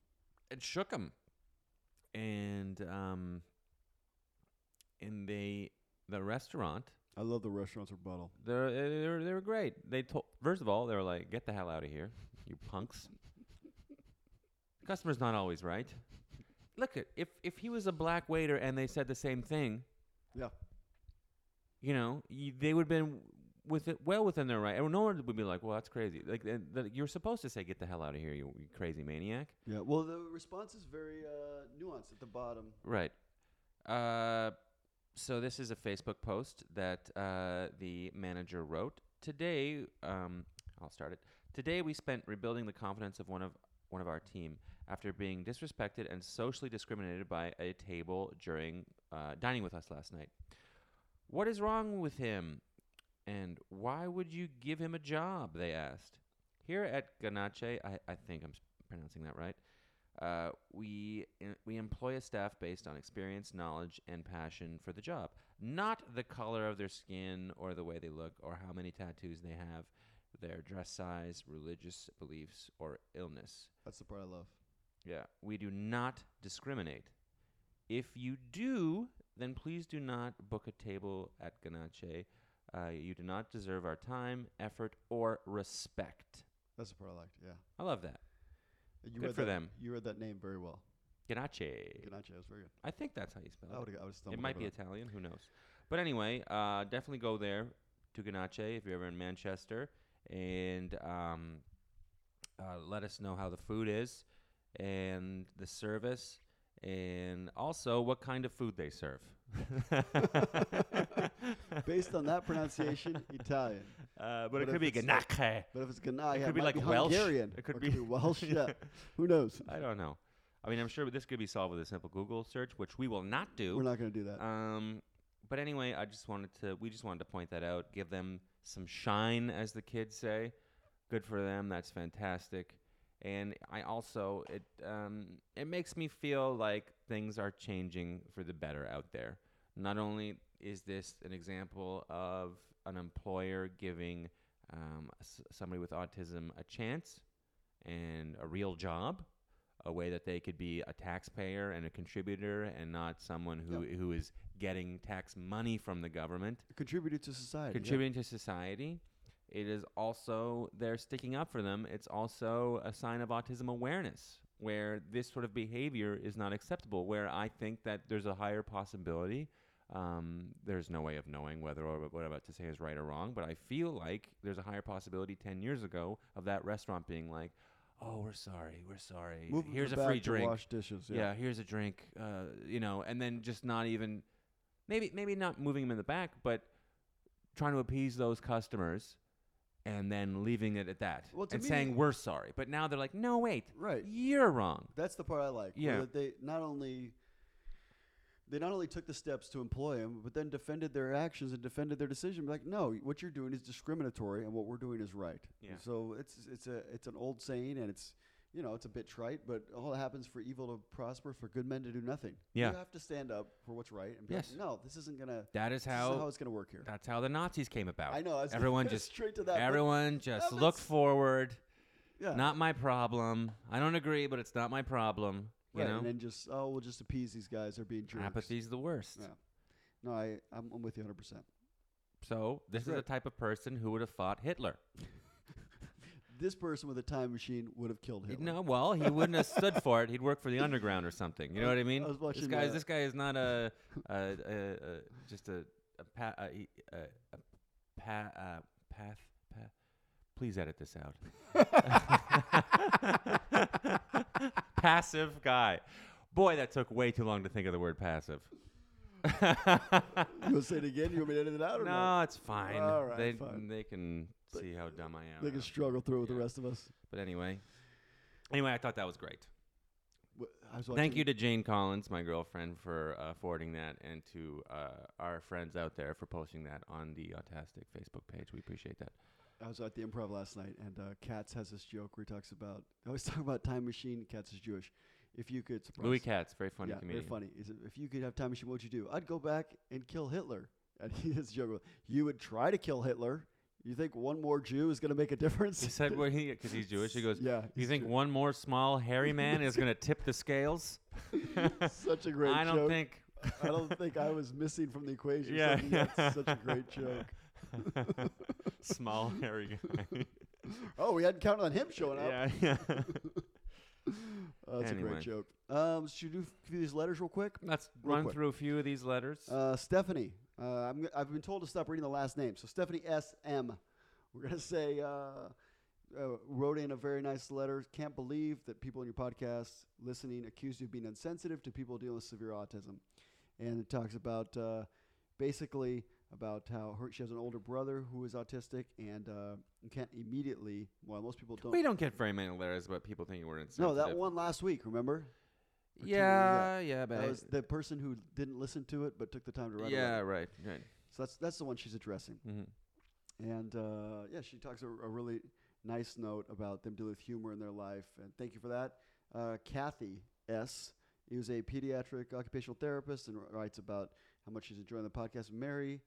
[SPEAKER 1] and shook him. And um, and they the restaurant.
[SPEAKER 2] I love the restaurant's rebuttal.
[SPEAKER 1] They're they were they were great. They told first of all they were like, "Get the hell out of here, you punks." Customer's not always right. Look at if if he was a black waiter and they said the same thing.
[SPEAKER 2] Yeah.
[SPEAKER 1] You know, you, they would have been with it well within their right. And no one would be like, "Well, that's crazy." Like uh, the, you're supposed to say, "Get the hell out of here, you, you crazy maniac."
[SPEAKER 2] Yeah. Well, the response is very uh, nuanced at the bottom.
[SPEAKER 1] Right. Uh, so this is a Facebook post that uh, the manager wrote. Today, um, I'll start it. Today we spent rebuilding the confidence of one of one of our team after being disrespected and socially discriminated by a table during uh, dining with us last night. What is wrong with him? And why would you give him a job? They asked. Here at Ganache, I, I think I'm pronouncing that right. Uh, we in, we employ a staff based on experience, knowledge, and passion for the job, not the color of their skin or the way they look or how many tattoos they have, their dress size, religious beliefs, or illness.
[SPEAKER 2] That's the part I love.
[SPEAKER 1] Yeah, we do not discriminate. If you do, then please do not book a table at Ganache. Uh, you do not deserve our time, effort, or respect.
[SPEAKER 2] That's the part I liked. Yeah.
[SPEAKER 1] I love that.
[SPEAKER 2] You
[SPEAKER 1] Good
[SPEAKER 2] read
[SPEAKER 1] for
[SPEAKER 2] that,
[SPEAKER 1] them.
[SPEAKER 2] You read that name very well.
[SPEAKER 1] Ganache.
[SPEAKER 2] Ganache. That was very good.
[SPEAKER 1] I think that's how you spell
[SPEAKER 2] I
[SPEAKER 1] it.
[SPEAKER 2] would I would
[SPEAKER 1] It might be Italian. Who knows? But anyway, uh, definitely go there to Ganache if you're ever in Manchester, and um, uh, let us know how the food is and the service, and also what kind of food they serve.
[SPEAKER 2] Based on that pronunciation, Italian.
[SPEAKER 1] Uh, but,
[SPEAKER 2] But
[SPEAKER 1] it
[SPEAKER 2] if
[SPEAKER 1] could be
[SPEAKER 2] it's
[SPEAKER 1] Ganache.
[SPEAKER 2] But if it's Ganache,
[SPEAKER 1] It
[SPEAKER 2] it
[SPEAKER 1] could be
[SPEAKER 2] might
[SPEAKER 1] like
[SPEAKER 2] be
[SPEAKER 1] Welsh.
[SPEAKER 2] Hungarian.
[SPEAKER 1] It could
[SPEAKER 2] Or
[SPEAKER 1] be-
[SPEAKER 2] Welsh. Yeah. Who knows?
[SPEAKER 1] I don't know. I mean, I'm sure this could be solved with a simple Google search, which we will not do.
[SPEAKER 2] We're not going to do that.
[SPEAKER 1] Um, but anyway, I just wanted to. We just wanted to point that out. Give them some shine, as the kids say. Good for them. That's fantastic. And I also it um it makes me feel like things are changing for the better out there. Not only is this an example of an employer giving um, s- somebody with autism a chance and a real job, a way that they could be a taxpayer and a contributor and not someone who,
[SPEAKER 2] Yep.
[SPEAKER 1] who is getting tax money from the government,
[SPEAKER 2] Contributed to society. yeah.
[SPEAKER 1] contributing to society. It is also, they're sticking up for them. It's also a sign of autism awareness, where this sort of behavior is not acceptable, where I think that there's a higher possibility. Um, there's no way of knowing whether or what I'm about to say is right or wrong, but I feel like there's a higher possibility ten years ago of that restaurant being like, oh, we're sorry, we're sorry.
[SPEAKER 2] Move them
[SPEAKER 1] Here's a
[SPEAKER 2] back
[SPEAKER 1] free
[SPEAKER 2] to
[SPEAKER 1] drink.
[SPEAKER 2] Wash dishes.
[SPEAKER 1] Yeah.
[SPEAKER 2] Yeah.
[SPEAKER 1] here's a drink. Uh, you know, and then just not even, maybe maybe not moving them in the back, but trying to appease those customers and then leaving it at that
[SPEAKER 2] Well, to
[SPEAKER 1] and
[SPEAKER 2] me-
[SPEAKER 1] saying we're sorry. But now they're like, no, wait,
[SPEAKER 2] Right.
[SPEAKER 1] you're wrong.
[SPEAKER 2] That's the part I like.
[SPEAKER 1] Yeah.
[SPEAKER 2] where They not only they not only took the steps to employ him, but then defended their actions and defended their decision. Like, no, what you're doing is discriminatory, and what we're doing is right.
[SPEAKER 1] Yeah.
[SPEAKER 2] So it's it's a it's an old saying, and it's you know it's a bit trite, but all that happens for evil to prosper, for good men to do nothing.
[SPEAKER 1] Yeah.
[SPEAKER 2] You have to stand up for what's right and be
[SPEAKER 1] Yes.
[SPEAKER 2] like, no, this isn't gonna.
[SPEAKER 1] That is
[SPEAKER 2] This
[SPEAKER 1] how,
[SPEAKER 2] isn't how it's gonna work here.
[SPEAKER 1] that's how the Nazis came about.
[SPEAKER 2] I know. I was gonna
[SPEAKER 1] Everyone
[SPEAKER 2] go
[SPEAKER 1] just
[SPEAKER 2] straight to that. but-
[SPEAKER 1] Everyone just
[SPEAKER 2] but
[SPEAKER 1] look
[SPEAKER 2] it's-
[SPEAKER 1] forward.
[SPEAKER 2] yeah.
[SPEAKER 1] Not my problem. I don't agree, but it's not my problem. You
[SPEAKER 2] right,
[SPEAKER 1] know,
[SPEAKER 2] and then just oh, we'll just appease these guys. They're being jerks.
[SPEAKER 1] apathy's the worst.
[SPEAKER 2] Yeah. No, I I'm, I'm with you one hundred percent.
[SPEAKER 1] So this is the
[SPEAKER 2] Right.
[SPEAKER 1] type of person who would have fought Hitler.
[SPEAKER 2] This person with a time machine would have killed Hitler.
[SPEAKER 1] No, well, he wouldn't have stood for it. He'd work for the underground or something. You know what I mean?
[SPEAKER 2] I was
[SPEAKER 1] This
[SPEAKER 2] watching,
[SPEAKER 1] guy,
[SPEAKER 2] uh,
[SPEAKER 1] this guy is not a, a, a, a just a a, pa- a, he- a, a pa- uh, path. path. Please edit this out. Passive guy. Boy, that took way too long to think of the word passive.
[SPEAKER 2] You want to say it again? You want me to edit it out or
[SPEAKER 1] No,
[SPEAKER 2] not?
[SPEAKER 1] it's fine.
[SPEAKER 2] All right,
[SPEAKER 1] they
[SPEAKER 2] fine.
[SPEAKER 1] they can see how dumb I am.
[SPEAKER 2] They can struggle through with
[SPEAKER 1] Yeah.
[SPEAKER 2] the rest of us.
[SPEAKER 1] But anyway, anyway, I thought that was great.
[SPEAKER 2] Wh- I was
[SPEAKER 1] Thank
[SPEAKER 2] watching-
[SPEAKER 1] you to Jane Collins, my girlfriend, for uh, forwarding that, and to uh, our friends out there for posting that on the Autastic Facebook page. We appreciate that.
[SPEAKER 2] I was at the Improv last night, and uh, Katz has this joke where he talks about. I always talk about time machine. Katz is Jewish. If you could, surprise.
[SPEAKER 1] Louis Katz, very funny
[SPEAKER 2] yeah,
[SPEAKER 1] comedian.
[SPEAKER 2] very funny. He said, if you could have time machine, what would you do? I'd go back and kill Hitler. And he has a joke. with, You would try to kill Hitler. You think one more Jew is going to make a difference?
[SPEAKER 1] He said, well, he because he's Jewish. He goes,
[SPEAKER 2] yeah.
[SPEAKER 1] you
[SPEAKER 2] he's
[SPEAKER 1] think
[SPEAKER 2] Jew-
[SPEAKER 1] one more small hairy man is going to tip the scales?
[SPEAKER 2] Such a great
[SPEAKER 1] I
[SPEAKER 2] joke.
[SPEAKER 1] don't think.
[SPEAKER 2] I don't think I was missing from the equation.
[SPEAKER 1] Yeah,
[SPEAKER 2] Something
[SPEAKER 1] yeah.
[SPEAKER 2] That's such a great joke.
[SPEAKER 1] Small hairy guy.
[SPEAKER 2] Oh, we hadn't counted on him showing up.
[SPEAKER 1] Yeah, yeah.
[SPEAKER 2] Oh, that's a
[SPEAKER 1] Anyway.
[SPEAKER 2] great joke. Um, should we do a few of these letters real quick?
[SPEAKER 1] Let's
[SPEAKER 2] Real
[SPEAKER 1] run
[SPEAKER 2] quick.
[SPEAKER 1] through a few of these letters.
[SPEAKER 2] Uh, Stephanie. Uh, I'm, g- I've been told to stop reading the last name. So Stephanie S M. We're going to say, uh, uh, wrote in a very nice letter. Can't believe that people in your podcast listening accuse you of being insensitive to people dealing with severe autism. And it talks about uh, basically about how her, she has an older brother who is autistic and uh, you can't immediately, well, most people don't.
[SPEAKER 1] we don't get very many letters about people thinking we're
[SPEAKER 2] No,
[SPEAKER 1] insensitive.
[SPEAKER 2] that one last week, remember? Or two-
[SPEAKER 1] Yeah, yeah, but
[SPEAKER 2] That
[SPEAKER 1] I-
[SPEAKER 2] was the person who didn't listen to it but took the time to write
[SPEAKER 1] yeah,
[SPEAKER 2] it.
[SPEAKER 1] right, right.
[SPEAKER 2] So that's that's the one she's addressing.
[SPEAKER 1] Mm-hmm.
[SPEAKER 2] And uh, yeah, she talks a, a really nice note about them dealing with humor in their life. And thank you for that. Uh, Kathy S. is a pediatric occupational therapist and writes about how much she's enjoying the podcast. Mary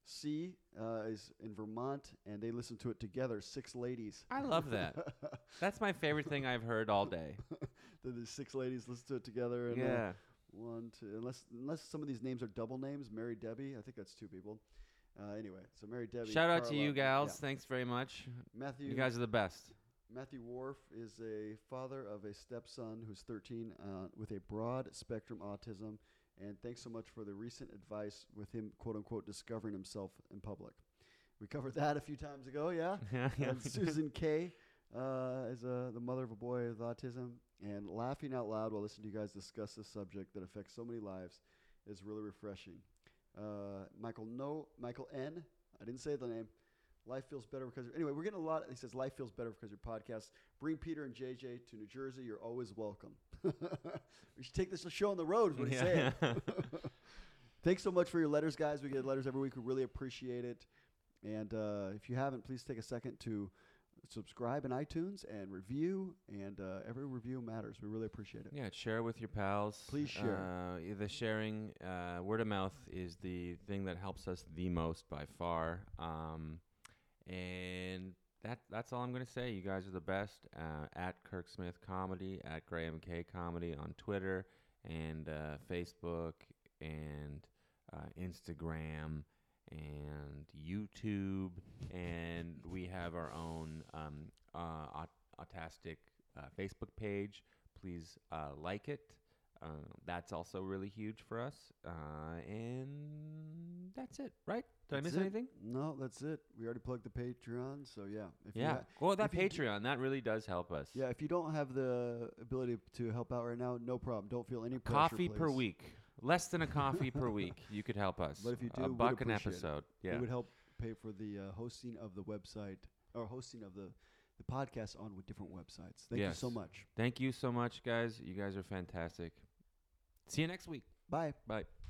[SPEAKER 2] C. Uh, is in Vermont, and they listen to it together, six ladies.
[SPEAKER 1] I love that. That's my favorite thing I've heard all day.
[SPEAKER 2] the, the six ladies listen to it together. And, uh,
[SPEAKER 1] Yeah.
[SPEAKER 2] one, two, unless unless some of these names are double names. Mary Debbie, I think that's two people. Uh, anyway, so Mary Debbie.
[SPEAKER 1] Shout out to
[SPEAKER 2] Carla,
[SPEAKER 1] you gals.
[SPEAKER 2] yeah.
[SPEAKER 1] Thanks very much.
[SPEAKER 2] Matthew.
[SPEAKER 1] You guys are the best.
[SPEAKER 2] Matthew Worf is a father of a stepson who's thirteen uh, with a broad spectrum autism. And thanks so much for the recent advice with him, quote unquote, discovering himself in public. We covered that a few times ago, yeah?
[SPEAKER 1] Yeah, yeah.
[SPEAKER 2] And Susan K. Uh, is uh, the mother of a boy with autism. And laughing out loud while listening to you guys discuss this subject that affects so many lives is really refreshing. Uh, Michael No, Michael N. I didn't say the name. Life feels better because anyway. We're getting a lot. He says life feels better because your podcast. Bring Peter and J J to New Jersey. You're always welcome. We should take this show on the road. Is what he's saying. Thanks so much for your letters, guys. We get letters every week. We really appreciate it. And uh, if you haven't, please take a second to subscribe in iTunes and review. And uh, every review matters. We really appreciate it.
[SPEAKER 1] Yeah, share it with your pals.
[SPEAKER 2] Please share.
[SPEAKER 1] Uh, the sharing, uh, word of mouth is the thing that helps us the most by far. Um, and that that's all I'm going to say. You guys are the best. Uh, at Kirk Smith Comedy, at Graham K Comedy on Twitter and uh, Facebook and uh, Instagram and YouTube. And we have our own um, uh, aut- autastic uh, Facebook page. Please uh, like it. Uh, that's also really huge for us. Uh, and that's it, right? Did
[SPEAKER 2] That's
[SPEAKER 1] I miss
[SPEAKER 2] it.
[SPEAKER 1] anything?
[SPEAKER 2] No, that's it. We already plugged the Patreon. So, yeah. If you
[SPEAKER 1] Yeah.
[SPEAKER 2] ha-
[SPEAKER 1] Well, that
[SPEAKER 2] if you d-
[SPEAKER 1] Patreon, that really does help us.
[SPEAKER 2] yeah, if you don't have the ability to help out right now, no problem. Don't feel any pressure,
[SPEAKER 1] Coffee per
[SPEAKER 2] please.
[SPEAKER 1] week. Less than a coffee per week. You could help us.
[SPEAKER 2] But if you do,
[SPEAKER 1] a
[SPEAKER 2] we'd
[SPEAKER 1] buck an
[SPEAKER 2] appreciate it.
[SPEAKER 1] episode. Yeah.
[SPEAKER 2] It would help pay for the uh, hosting of the website or hosting of the, the podcast on with different websites. Thank you
[SPEAKER 1] Yes.
[SPEAKER 2] so much.
[SPEAKER 1] Thank you so much, guys. You guys are fantastic. See you next week.
[SPEAKER 2] Bye.
[SPEAKER 1] Bye.